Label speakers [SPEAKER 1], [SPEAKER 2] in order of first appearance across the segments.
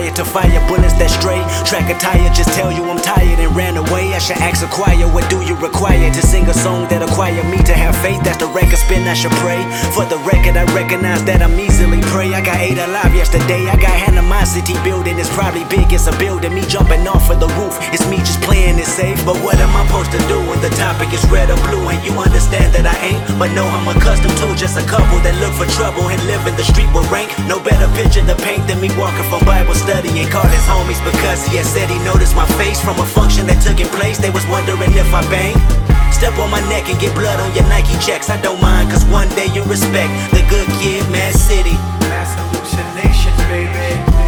[SPEAKER 1] fire to fire, bullets that stray. Track a tire, just tell you I'm tired and ran away. I should ask a choir, what do you require to sing a song that acquire me to have faith? That's the record spin, I should pray. For the record, I recognize that I'm easily prey. I got 8 alive yesterday, I got animosity building. It's probably big, it's a building. Me jumping off of the roof, it's me just playing it safe. But what am I supposed to do when the topic is red or blue? And you understand that I ain't, but no, I'm accustomed to just a couple that look for trouble and live in the street with rank. No better picture to paint than me walking from Bible study and called his homies because he had said he noticed my face from a function that took in place. They was wondering if I bang. Step on my neck and get blood on your Nike checks. I don't mind, cause one day you respect the good kid, Mad City.
[SPEAKER 2] Mass hallucinations, baby.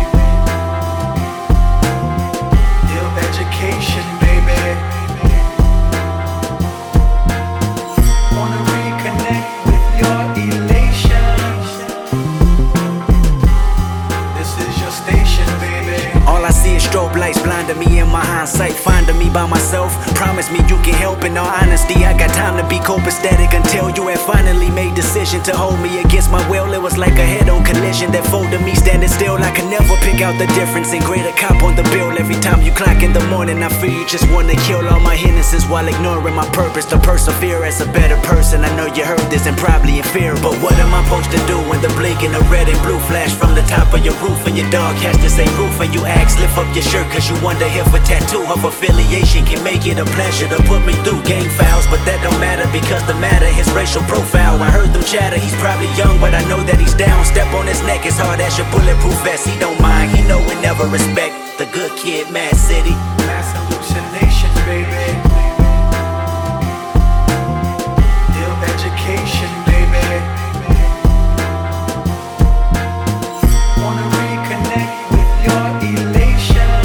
[SPEAKER 2] Ill education, baby. Wanna reconnect with your elation. This is your station, baby.
[SPEAKER 1] All I see is strobe lights blinding me in my hindsight, finding me by myself. Promise me you can help. In all honesty, I got time to be copacetic until you had finally made decision to hold me against my will. It was like a head-on collision that folded me standing still. I could never pick out the difference in grade a cop on the bill. Every time you clock in the morning, I feel you just wanna kill all my hindrances while ignoring my purpose to persevere as a better person. I know you heard this and probably in fear, but what am I supposed to do when the blinking of red and blue flash from the top of your roof and your dog has to say roof and you ask lift up your shirt cause you wonder if a tattoo of affiliation can make it a pleasure to put me through gang fouls? But that don't matter because the matter is racial profile. I heard them chatter, he's probably young but I know that he's down. Step on his neck as hard as your bulletproof vest. He don't mind, he know we never respect the good kid, Mad City.
[SPEAKER 2] Mass hallucinations, baby. Ill education, baby. Wanna reconnect with your elation.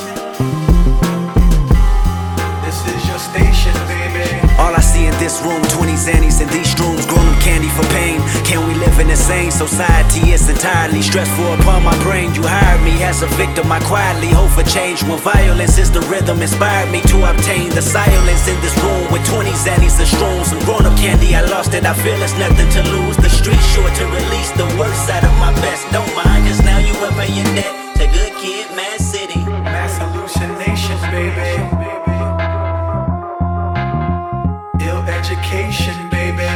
[SPEAKER 2] This is your station, baby.
[SPEAKER 1] All I see in this room, 20 Xannies in these rooms, grown up candy for pain. Can we live in the same society? It's entirely stressful upon my brain. You hired me as a victim, I quietly hope for change. When violence is the rhythm, inspired me to obtain the silence in this room with 20 Xannies and shrooms. Some grown up candy, I lost it, I feel it's nothing to lose. The street's sure to release the worst side of my best. Don't mind, cause now you up in your debt to good kid, Mad City.
[SPEAKER 2] Mass hallucinations, baby. Ill education, baby.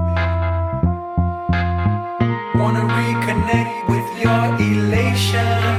[SPEAKER 2] Wanna reconnect with your elation.